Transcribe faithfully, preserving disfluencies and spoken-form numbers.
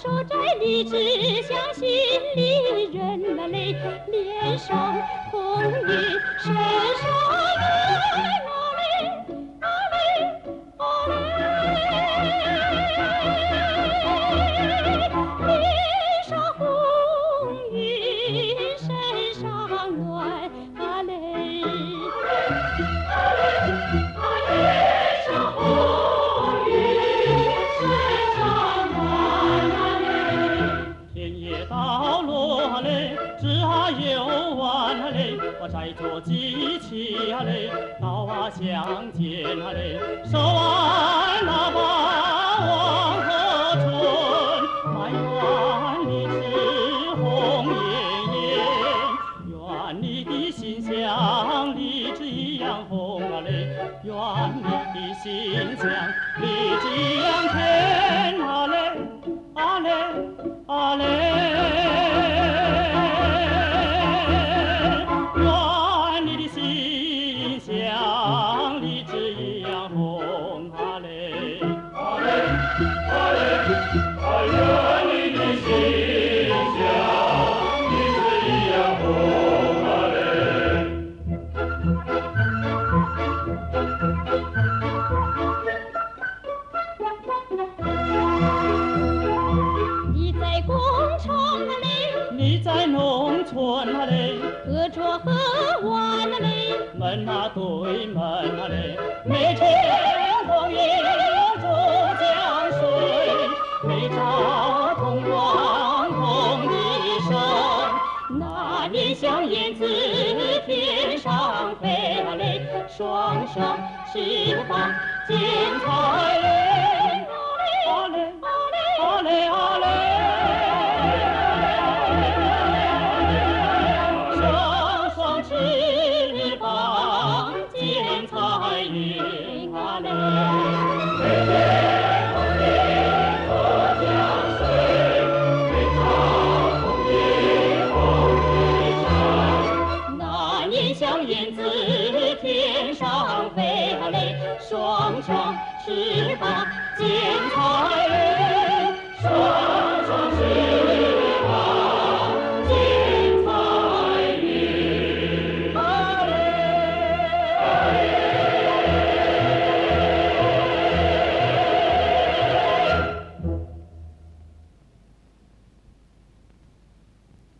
守在理智相信里，人啊嘞，脸上红晕，身上泪，啊嘞啊嘞啊嘞，脸上红晕，身上暖啊嘞，啊嘞啊脸上红晕，身上暖啊嘞。 天也到落嘞，枝啊又弯啊嘞，我摘着机器啊嘞，刀啊相见啊嘞，手挽那把黄河春，埋怨你是红艳艳，愿你的心像荔枝一样红啊嘞，愿你的心像荔枝一样甜啊嘞啊嘞啊嘞，愿你的心像荔枝一样红啊嘞啊嘞啊嘞啊，愿你的心像荔枝一样红啊嘞。 你在工厂啊嘞， 你在农村啊嘞， 隔着河湾啊嘞， 门啊对门啊嘞，没天空也有珠江水，没照同光同一生。那年像燕子天上飞啊嘞，双双释放剪彩嘞。